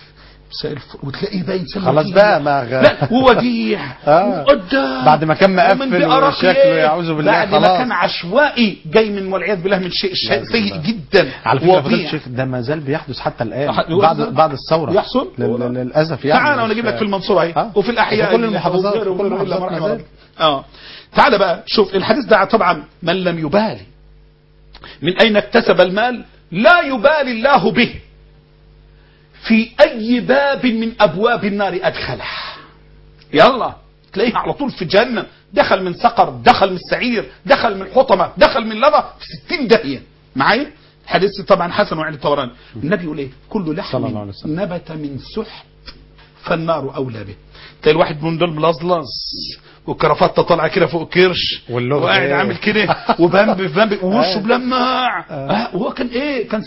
وتلاقيه باين خلاص بقى ما لا ووديع وقدام بعد ما كان مقفل شكله يعوذ بالله بعد ما كان عشوائي جاي من والعياذ بالله من شيء سيء جدا. على فكره فضيلة الشيخ ده ما زال بيحدث حتى الان بعد الثوره يحصل للاسف يعني. تعال وانا اجيب لك في المنصوره اهي وفي الاحياء كل المحافظات كل المحافظات. تعال بقى شوف الحديث ده طبعا من لم يبالي من اين اكتسب المال لا يبالي الله به في أي باب من أبواب النار أدخله. يلا تلاقيه على طول في الجنة، دخل من سقر، دخل من سعير، دخل من حطمة، دخل من لظى في 60 داهية. معايا حديث طبعا حسن وعلي الطبراني. النبي يقول ايه؟ كل لحم نبت من سحت فالنار أولى به. تلاقي الواحد من دول ملظلظ والكرافته طالعه كده فوق كرش وقاعد عامل كده وبامبي ووشه بلمع وهو كان ايه؟ كان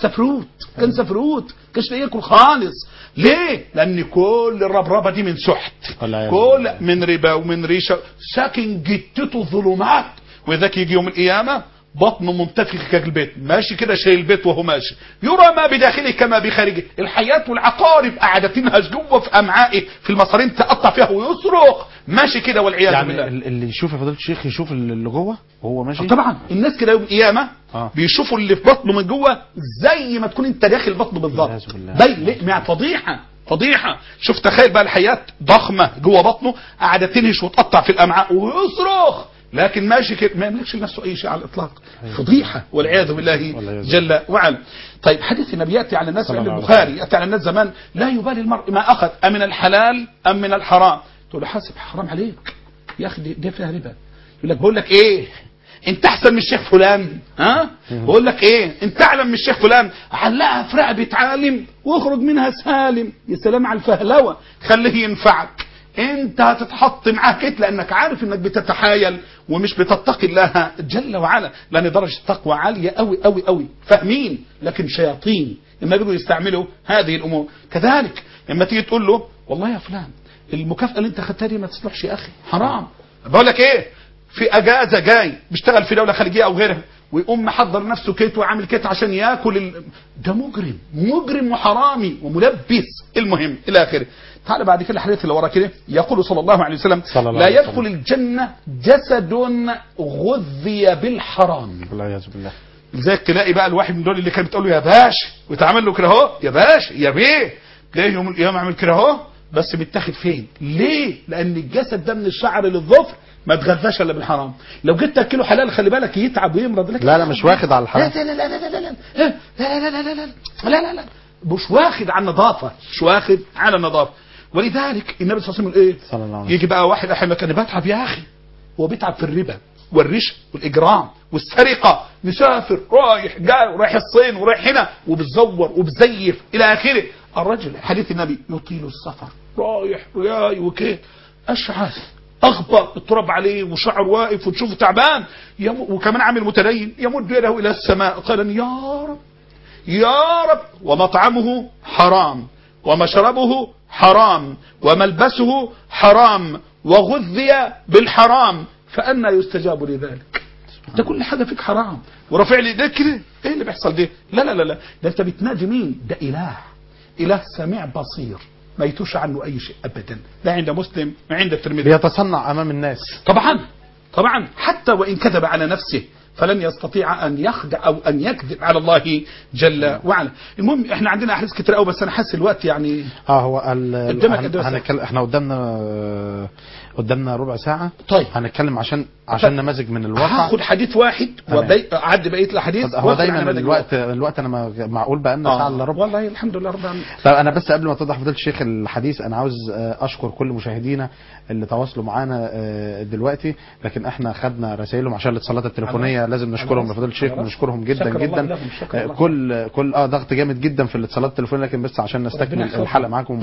سفروت كانش ياكل خالص. ليه؟ لان كل الربربه دي من سحت، كل من ربا ومن ريشه، ساكن جتته ظلمات. وذاك يجي يوم القيامه بطنه منتفخ كالبيت، ماشي كده شايل البيت وهو ماشي، يرى ما بداخله كما بخارجه. الحياه والعقارب قاعده تنهش جوه في امعائه في المصارين تقطع فيها ويصرخ ماشي كده والعياذ بالله. يعني اللي يشوف يا فضيلة الشيخ يشوف اللي جوه وهو ماشي. طبعا الناس كده يوم القيامه بيشوفوا اللي في بطنه من جوه زي ما تكون انت داخل بطنه بالظبط. باين مع فضيحه. شوف تخيل بقى الحياه ضخمه جوه بطنه قاعده تنهش وتقطع في الامعاء ويصرخ، لكن ماشي كده ما يملكش لنفسه اي شيء على الاطلاق. فضيحه والعياذ بالله جل وعلا. طيب حديث النبي ياتي على الناس عند البخاري، ياتي على الناس زمان لا يبالي المرء ما اخذ امن الحلال ام من الحرام. تقول له حاسب حرام عليك يا اخي دي فيها ربا. يقول لك بقول لك ايه انت احسن من الشيخ فلان، بقول لك ايه انت اعلم من الشيخ فلان، علقها في رقبه عالم واخرج منها سالم. يا سلام على الفهلوه، خليه ينفعك. انت هتتحط معاه كده لانك عارف انك بتتحايل ومش بتتقي الله جل وعلا، لان درجه التقوى عاليه قوي قوي قوي. فاهمين لكن شياطين لما بيجوا يستعملوا هذه الامور. كذلك لما تيجي تقول له والله يا فلان المكافاه اللي انت خدتها دي ما تصلحش يا اخي، حرام. بقول لك ايه، في اجازه جاي بيشتغل في دوله خليجيه او غيرها ويقوم محضر نفسه كيت وعامل كيت عشان ياكل ده مجرم وحرامي وملبس. المهم الى اخره. تعال بعد كده الحديث اللي ورا كده يقول صلى الله عليه وسلم لا يدخل الجنه جسد غذي بالحرام. والعياذ بالله. لذلك تلاقي بقى الواحد من دول اللي كان بتقول له يا باشا ويتعمل له كده اهو، يا باشا يا بيه، تلاقيه يوم القيامه عامل كده اهو، بس متاخد فين؟ ليه؟ لان الجسد ده من الشعر للظفر ما تغذاش الا بالحرام. لو جيت تاكله حلال خلي بالك يتعب ويمرض. لك لا مش واخد على الحرام. لا لا لا لا لا لا لا لا لا لا مش واخد على النظافه، مش واخد على النظافه. ولذلك النبي صلى الله عليه وسلم ايه؟ يجي بقى واحد احنا كان بيتعب يا اخي، هو بيتعب في الربا والرشوه والاجرام والسرقه، مسافر رايح جاي ورايح الصين ورايح هنا وبتزور وبزيف الى اخره. الرجل حديث النبي يطيل السفر رايح وجاي وكده اشعث اغبر، التراب عليه وشعر واقف وتشوفه تعبان وكمان عامل متدين، يمد يده الى السماء قال يا رب ومطعمه حرام ومشربه حرام وملبسه حرام وغذي بالحرام فأنا يستجاب لذلك. انت كل حاجه فيك حرام ورافع لي ايديك كده، ايه اللي بيحصل ده؟ لا ده انت بتنادي مين؟ ده اله سميع بصير ما يتوش عنه اي شيء ابدا، لا عند مسلم ما عند الترمذي. بيتصنع امام الناس طبعا حتى وان كذب على نفسه فلن يستطيع ان يخدع او ان يكذب على الله جل وعلا. المهم احنا عندنا احاديث كتير قوي بس انا حاسس الوقت يعني هو احنا قدامنا ربع ساعه. طيب هنتكلم عشان نماذج من الواقع. هاخد حديث واحد وعد بقيه الاحاديث. هو دايما الوقت انا معقول بقى لنا ساعه الا ربع. والله الحمد لله رب العالمين. طب انا بس قبل ما توضح فضيله الشيخ الحديث انا عاوز اشكر كل مشاهدينا اللي تواصلوا معانا دلوقتي، لكن احنا خدنا رسائلهم عشان الاتصالات التليفونيه لازم نشكرهم يا فضيله الشيخ ونشكرهم جدا كل ضغط جامد جدا في الاتصالات التليفونيه، لكن بس عشان نستكمل الحلقه معاكم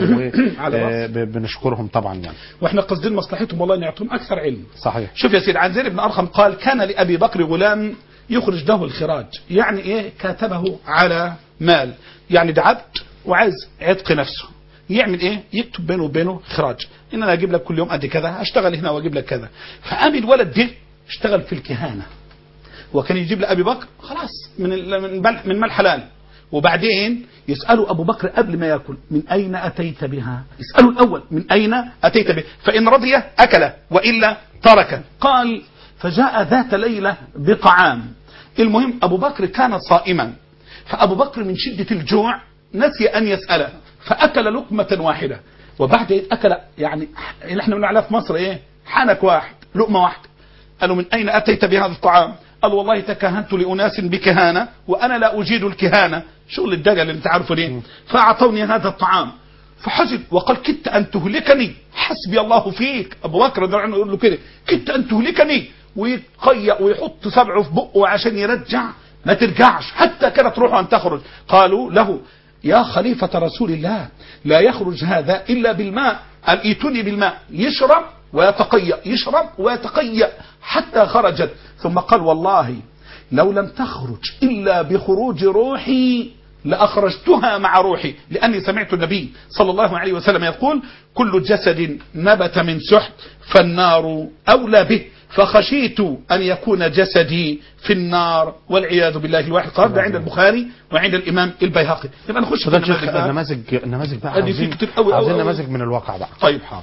بنشكرهم طبعا يعني. واحنا قاصدين مصلحتهم والله ان يعطوهم اكثر علم. صحيح. شوف يا سيدي عن زيد بن ارقم قال كان لابي بكر غلام يخرج له الخراج، يعني ايه؟ كاتبه على مال، يعني ده عبد وعايز عتق نفسه، يعمل ايه؟ يكتب بينه وبينه خراج، ان انا اجيب لك كل يوم قد كذا، اشتغل هنا واجيب لك كذا. فقام الولد ده اشتغل في الكهانه، وكان يجيب لابي بكر خلاص من مال حلال، وبعدين يسألوا أبو بكر قبل ما يأكل من أين أتيت بها؟ يسألوا الأول من أين أتيت بها؟ فإن رضي أكل وإلا ترك. قال فجاء ذات ليلة بطعام. المهم أبو بكر كان صائما، فأبو بكر من شدة الجوع نسي أن يسأله فأكل لقمة واحدة، وبعد أكل يعني اللي احنا بنقول في مصر إيه، حنك واحد، لقمة واحدة. قالوا من أين أتيت بهذا الطعام؟ قال والله تكهنت لأناس بكهانة وأنا لا أجيد الكهانة، شغل الدجل اللي انت عارفه ليه، فأعطوني هذا الطعام فحزن وقال كدت أن تهلكني، حسبي الله فيك. أبو بكر رضي الله عنه يقول له كده كدت أن تهلكني، ويقيأ ويحط سبعه في بقه عشان يرجع، ما ترجعش حتى كانت روحه أن تخرج. قالوا له يا خليفة رسول الله لا يخرج هذا إلا بالماء، قال ائتوني بالماء. يشرب ويتقيأ، يشرب ويتقيأ حتى خرجت. ثم قال والله لو لم تخرج إلا بخروج روحي لأخرجتها مع روحي، لأني سمعت النبي صلى الله عليه وسلم يقول كل جسد نبت من سحت فالنار أولى به، فخشيت أن يكون جسدي في النار والعياذ بالله الواحد. قال ده عند البخاري وعند الإمام البيهقي. يبقى نخش في النماذج بقى، عايزين نماذج من الواقع بقى. طيب حاضر،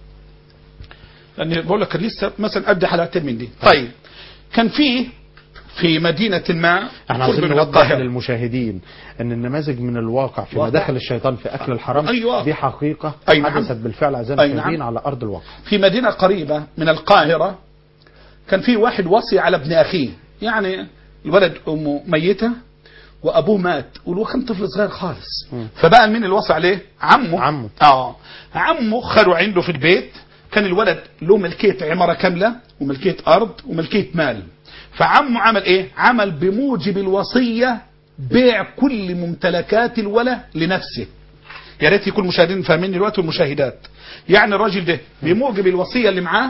لأني بقول لك لسه مثلا أدي حلقتين من دي. طيب كان في مدينة ما، احنا عايزين نوضح للمشاهدين ان النماذج من الواقع في مداخل الشيطان في اكل الحرام دي حقيقة حدثت بالفعل اعزائي المشاهدين على ارض الواقع. في مدينة قريبة من القاهرة كان في واحد وصي على ابن اخيه، يعني الولد امه ميتة وابوه مات وكان طفل صغير خالص، فبقى مين اللي وصى عليه؟ عمه. عمه خلوا عنده في البيت، كان الولد له ملكية عمارة كاملة وملكية ارض وملكية مال. فعمه عمل ايه؟ عمل بموجب الوصية بيع كل ممتلكات الولد لنفسه. يا ريت يكون المشاهدين فاهمين دلوقتي والمشاهدات. يعني الراجل ده بموجب الوصية اللي معاه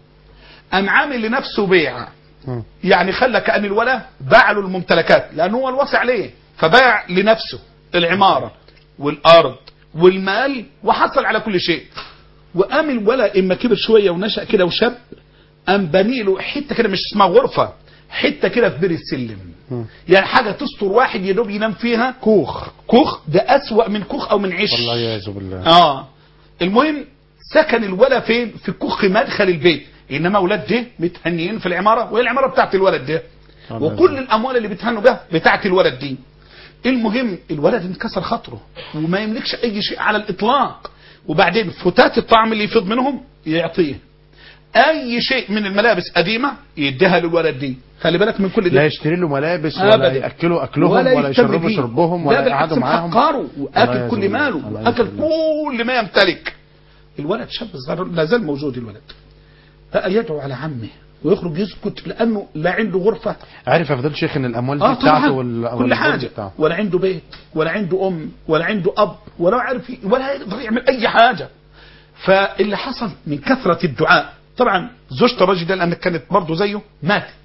قام عامل لنفسه بيع، يعني خلى كأن الولد باع له الممتلكات لأنه هو الوصي عليه، فباع لنفسه العمارة والأرض والمال وحصل على كل شيء. وقام الولد اما كبر شوية ونشأ كده وشاب قام بني له حتة كده، مش اسمها غرفة، حتة كده في بير السلم، يعني حاجة تستر واحد يدوب ينام فيها. كوخ ده أسوأ من كوخ أو من عش، والله يعوذ بالله. المهم سكن الولد فين؟ في كوخ مدخل البيت، إنما أولاد ده متهنيين في العمارة، وهي العمارة بتاعت الولد ده، وكل الأموال اللي بتهنوا بها بتاعت الولد دي. المهم الولد انكسر خاطره وما يملكش أي شيء على الإطلاق، وبعدين فتات الطعم اللي يفيض منهم يعطيه، اي شيء من الملابس قديمه يديها للولد دي. خلي بالك من كل ده، لا يشتري له ملابس ولا ياكلوا اكلهم ولا يشربوا شربهم ولا يقعدوا معاهم، حقاره واكل كل ماله واكل كل ما يمتلك. الولد شاب صغير لا زال موجود، الولد بقى يدعو على عمه ويخرج يسكت لانه لا عنده غرفه. عارف يا فضيل شيخ ان الاموال دي بتاعته كل حاجه بتاعته. ولا عنده بيت ولا عنده ام ولا عنده اب ولا عارف ولا يقدر يعمل اي حاجه. فاللي حصل من كثره الدعاء، طبعا زوجة الرجل ده لأنك كانت برضه زيه ماتت،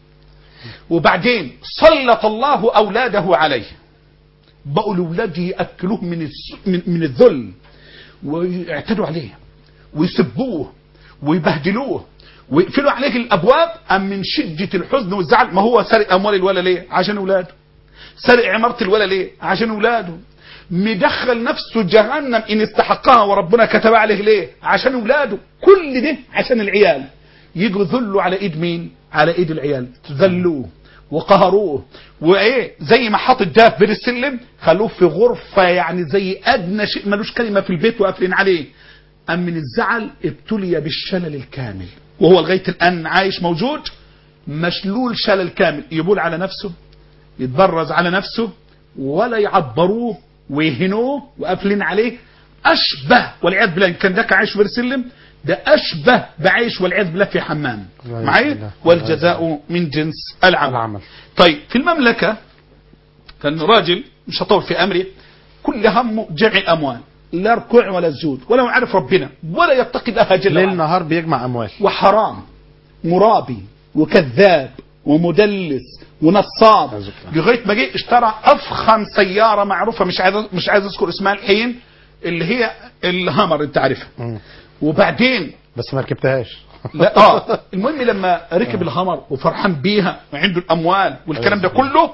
وبعدين سلط الله أولاده عليه، بقوا لأولاده يأكلوه من الذل ويعتدوا عليه ويسبوه ويبهدلوه ويقفلوا عليه الأبواب. أم من شدة الحزن والزعل، ما هو سرق أموال الولد ليه؟ عشان أولاده. سرق عمارة الولد ليه؟ عشان أولاده. مدخل نفسه جهنم إن استحقها وربنا كتب عليه ليه؟ عشان أولاده. كل ده عشان العيال. يجوا ذلوا على إيد مين؟ على إيد العيال، ذلوه وقهروه وإيه، زي ما حاط الداف بين السلم خلوه في غرفة يعني زي أدنى شيء ملوش كلمة في البيت وقافلين عليه. أم من الزعل ابتلي بالشلل الكامل، وهو لغاية الآن عايش موجود مشلول شلل كامل، يبول على نفسه، يتبرز على نفسه، ولا يعبروه ويهنوه وقافلين عليه. أشبه والعياذ بالله، كان ده عايش برسلم، ده أشبه بعيش والعياذ بالله في حمام معايا، والجزاء من جنس العمل. طيب في المملكة كان راجل مش هطول في أمره، كل همه جمع أموال، لا ركوع ولا سجود ولا يعرف ربنا ولا يتقي الله جل وعلا، ليل نهار بيجمع أموال وحرام، مرابي وكذاب ومدلس ونصاب، لغايه ما جه اشترى افخم سياره معروفه مش عايز اذكر اسمها الحين، اللي هي الهامر انت عارفها. وبعدين بس ما ركبتهاش. لا المهم لما ركب الهامر وفرحان بيها وعنده الاموال والكلام ده كله،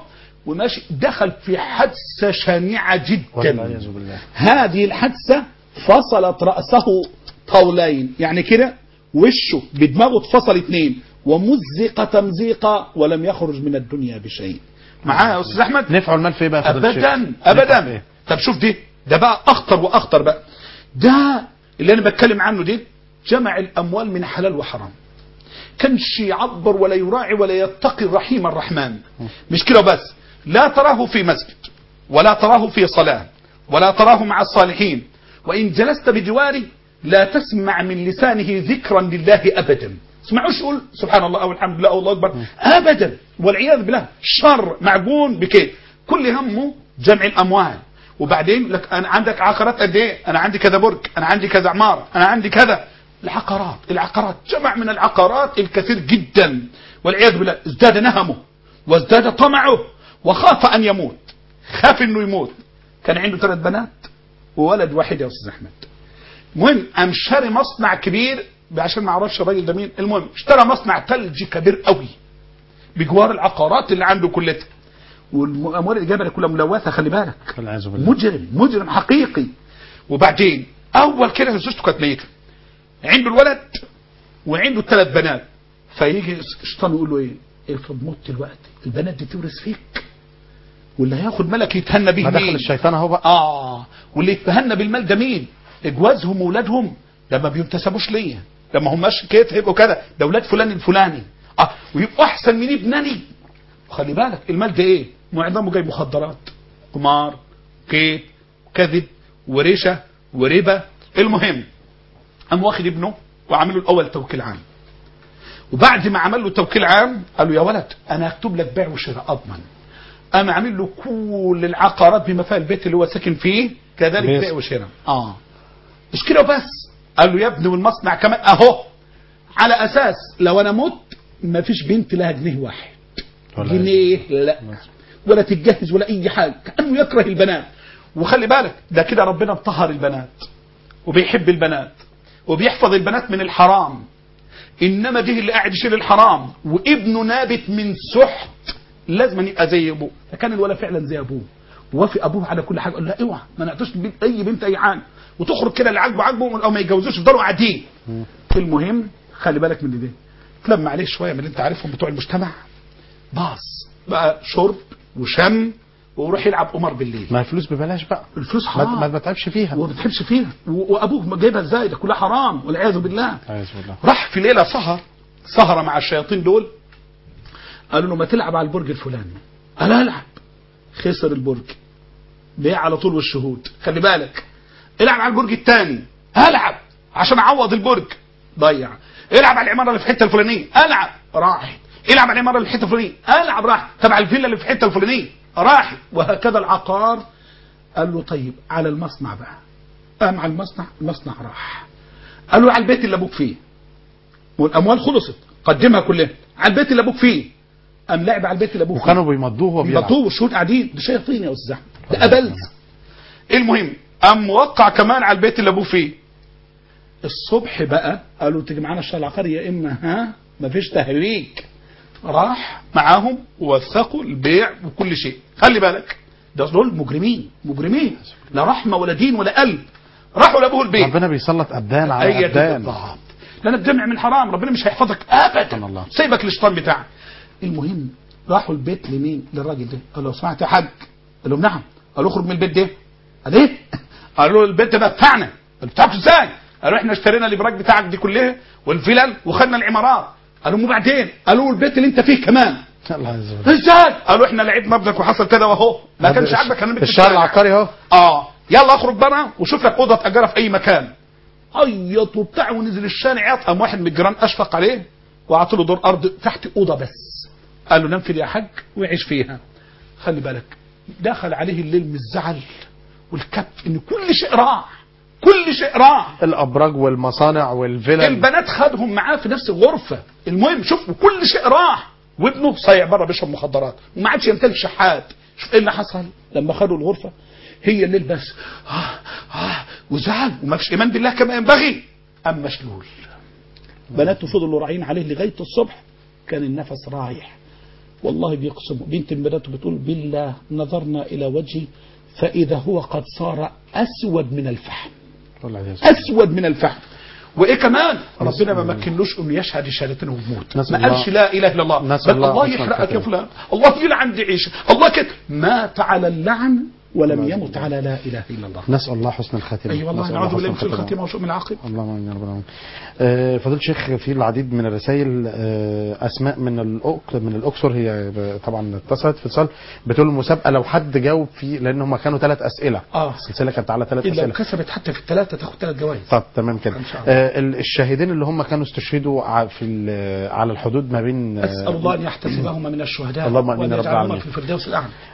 وماشي دخل في حادثة شنيعة والعياذ جدا. بالله. هذه الحادثة فصلت رأسه طولين، يعني كده وشه بدماغه اتفصل اتنين، ومزق تمزيقا ولم يخرج من الدنيا بشيء. معايا يا استاذ احمد؟ نفعوا المال في ايه بقى يا فضيلة الشيخ؟ ابدا نفعوا في ابدا. إيه؟ طب شوف ده بقى اخطر واخطر بقى. ده اللي انا بتكلم عنه ده جمع الاموال من حلال وحرام، كانش يعبر ولا يراعي ولا يتقي الرحيم الرحمن. مش كده بس، لا تراه في مسجد ولا تراه في صلاة ولا تراه مع الصالحين، وإن جلست بجواره لا تسمع من لسانه ذكرا لله أبدا. اسمعوش يقول سبحان الله أو الحمد لله أو الله أكبر أبدا، والعياذ بالله. شر معجون بكده، كل همه جمع الأموال. وبعدين لك أنا عندك عقارات قد إيه؟ أنا عندي كذا برج، أنا عندي كذا عمارة، أنا عندي كذا. العقارات جمع من العقارات الكثير جدا، والعياذ بالله. ازداد نهمه وازداد طمعه وخاف أن يموت، خاف إنه يموت. كان عنده 3 بنات وولد واحد يا أستاذ أحمد. المهم قام شاري مصنع كبير، عشان ما اعرفش الراجل ده مين. المهم اشترى مصنع ثلج كبير قوي بجوار العقارات اللي عنده كلها، والاموال اللي جابها كلها ملوثه. خلي بالك، مجرم حقيقي. وبعدين اول كده زوجته كانت ميته، عنده الولد وعنده 3 بنات. فيجي الشيطان يقول له ايه؟ افرض مت الوقت البنات دي تورث فيك، واللي هياخد مالك يتهنى به ما مين؟ دخل الشيطان اهو بقى. واللي يتهنى بالمال ده مين؟ اجوازهم واولادهم ده ما بينتسبوش ليا، ده ما هماش كده هيبقوا كده، ده اولاد فلان الفلاني. ويبقوا احسن من ابنني. خلي بالك المال ده ايه؟ معظمه جاي مخدرات، قمار، كيد، كذب، وريشه، وربا. المهم قام واخد ابنه وعمل له الاول توكيل عام، وبعد ما عمل له توكيل عام قال له يا ولد انا هكتب لك بيع وشراء اضمن. قام عامل له كل العقارات بما فيها البيت اللي هو ساكن فيه كذلك بيع وشراء. مش كده بس، قال له يا ابني والمصنع كمان اهو، على اساس لو انا مت ما فيش بنت لها جنيه واحد، جنيه لا، ولا تتجهز ولا اي حاجه، كانه يكره البنات. وخلي بالك ده كده ربنا مطهر البنات وبيحب البنات وبيحفظ البنات من الحرام. انما ده اللي قاعد يشيل الحرام وابنه نابت من سحت لازم يبقى زي ابوه. فكان الولد فعلا زي ابوه، ووافق ابوه على كل حاجه. قال لا اوعى ما نعطيش اي بنت اي حاجه، وتخرج كده اللي عاجبه او ما يتجوزوش يفضلوا قاعدين. المهم خلي بالك من ده، تلم عليه شويه من اللي انت عارفهم بتوع المجتمع، باص بقى شرب وشم ويروح يلعب قمار بالليل. ما الفلوس ببلاش بقى، الفلوس حرام، ما بتعبش فيها وما بتحبش فيها. وابوه جايبها ازاي؟ ده كلها حرام والعياذ بالله. راح في ليله سهره مع الشياطين دول، قالوا له ما تلعب على البرج الفلاني. قال العب، خسر البرج، بيع على طول والشهود. خلي بالك، العب على البرج الثاني، العب عشان اعوض البرج، ضيع. العب على العماره اللي في الحته الفلانيه، العب، راحت. العب على العماره اللي في الحته الفلانيه، العب، راح. تبع الفيلا اللي في الحته الفلانيه، راحت. وهكذا العقار. قال له طيب على المصنع بقى. قام على المصنع راح. قال له على البيت اللي ابوك فيه، والاموال خلصت، قدمها كلها على البيت اللي ابوك فيه. قام لعب على البيت اللي ابوه فيه، وكانوا بيمضوه والشهود قاعدين. ده شياطين يا استاذ احمد، ده ابلز. المهم قام موقع كمان على البيت اللي ابوه فيه. الصبح بقى قالوا تيجي معانا الشهر العقاري يا اما مفيش تهريج. راح معاهم ووثقوا البيع وكل شيء. خلي بالك ده دول مجرمين، لا رحمه ولا دين ولا قلب. راحوا لابوه البيت. ربنا بيسلط ابدان على ابدان، لان الجمع من حرام ربنا مش هيحفظك ابدا، سيبك الشيطان بتاعك. المهم راحوا البيت لمين؟ للراجل ده. قال له لو سمحت يا حاج. قال لهم نعم. قالوا اخرج من البيت ده. قال ايه؟ قالوا البيت ده بتاعنا. قال بتاعكم ازاي؟ قالوا احنا اشترينا الابراج بتاعك دي كلها والفلل وخدنا العمارات. قالوا مو بعدين؟ قالوا البيت اللي انت فيه كمان. ازاي؟ قالوا احنا لعبنا ابنك وحصل كده واهو ما كانش عاجبك انا الشهر العقاري اهو. يلا اخرج بره وشوف لك اوضه تاجرها في اي مكان. عيط وبتاع ونزل الشارع. عيط. قام واحد من الجيران اشفق عليه وعطى له دور ارض تحت اوضه بس. قال له نام في يا حاج ويعيش فيها. خلي بالك دخل عليه الليل من الزعل والكبت ان كل شيء راح، الابراج والمصانع والفلل، البنات خدهم معاه في نفس الغرفه. المهم شوف كل شيء راح، وابنه صايع بره بيشرب مخدرات وما عادش يمتلك شحات. شوف ايه اللي حصل لما خدوا الغرفه. هي الليل بس وزعل وما فيش ايمان بالله كما ينبغي. قام مشلول. بناته فضلوا راعين عليه لغايه الصبح، كان النفس رايح والله بيقسموا. بنت من بناته بتقول بالله نظرنا إلى وجهي فإذا هو قد صار أسود من الفحم، أسود من الفحم. وإيه كمان ربنا ما مكنلوش أن يشهد شهادتين ويموت، ما قالش لا إله إلا الله، بل الله يحرقك يا فلان، الله يلعن عيشه، الله كده، مات على اللعن ولم يمت على لا اله الا الله. نسال الله حسن الخاتمه. اي والله نعوذ بالله من سوء الخاتمه وسوء من العاقبه. اللهم امين يا رب العالمين. فضيله الشيخ، في العديد من الرسائل. اسماء من الاقصر هي طبعا اتصلت في اتصال بتقول المسابقه لو حد جاوب في، لان هم كانوا 3 اسئله. السلسله كانت على 3 اسئله، لو كسبت حتى في ال3 تاخد 3 جوائز. طب تمام كده. الشاهدين اللي هم كانوا استشهدوا على الحدود ما بين، اسال الله ان يحتسبهما من الشهداء، اللهم امين يا رب العالمين، في الفردوس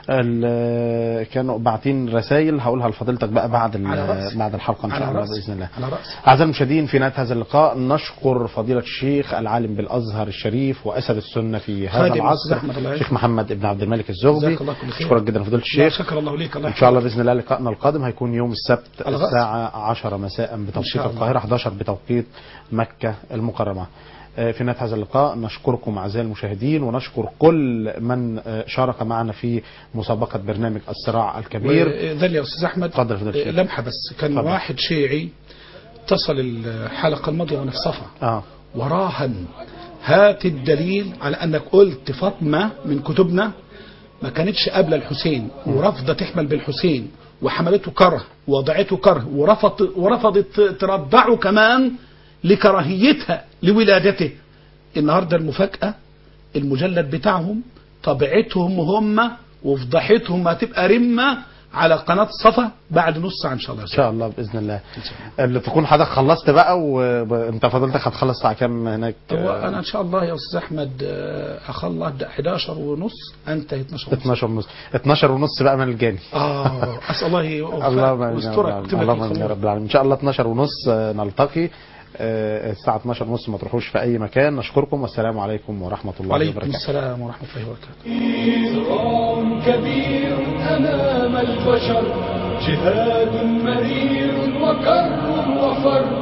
الاعلى. كانوا باعتين رسائل هقولها لفضيلتك بقى بعد الحلقه ان شاء الله باذن الله. اعزائي المشاهدين، في نهايه هذا اللقاء نشكر فضيله الشيخ العالم بالازهر الشريف واسد السنه في هذا العصر الشيخ محمد بن عبد الملك الزغبي. اشكرك جدا فضيله الشيخ. شكر الله ليك. ان شاء الله باذن الله لقائنا القادم هيكون يوم السبت الساعه 10 مساء بتوقيت القاهره، 11 بتوقيت مكه المكرمه. في نهاية هذا اللقاء نشكركم أعزائي المشاهدين، ونشكر كل من شارك معنا في مسابقة برنامج الصراع الكبير. ذل يا أستاذ أحمد، لمحة بس، كان واحد شيعي اتصل الحلقة الماضية وأنا في صفا وراهن هات الدليل على أنك قلت فاطمة من كتبنا ما كانتش قبل الحسين ورفضت تحمل بالحسين وحملته كره ووضعته كره ورفضت ترضعه كمان لكراهيتها لولادته. النهارده المفاجأة المجلد بتاعهم طبيعتهم هم وفضحتهم هتبقى رمة على قناة صفا بعد نص ساعة ان شاء الله. ان شاء الله باذن الله. اللي تكون حضرتك خلصت بقى، وانت فضلتك هتخلص الساعه كام هناك؟ هو انا ان شاء الله يا استاذ احمد اخلص 11 ونص، انتهي 12 ونص. 12 ونص بقى من الجاني. اسال الله يسترك اللهم يا رب العالمين. ان شاء الله 12 ونص نلتقي الساعة 12 ونص. ما تروحوش في أي مكان. نشكركم والسلام عليكم ورحمة الله وبركاته. وعليكم السلام ورحمة الله وبركاته. صراع كبير أمام البشر، جهاد مرير وكر وفر.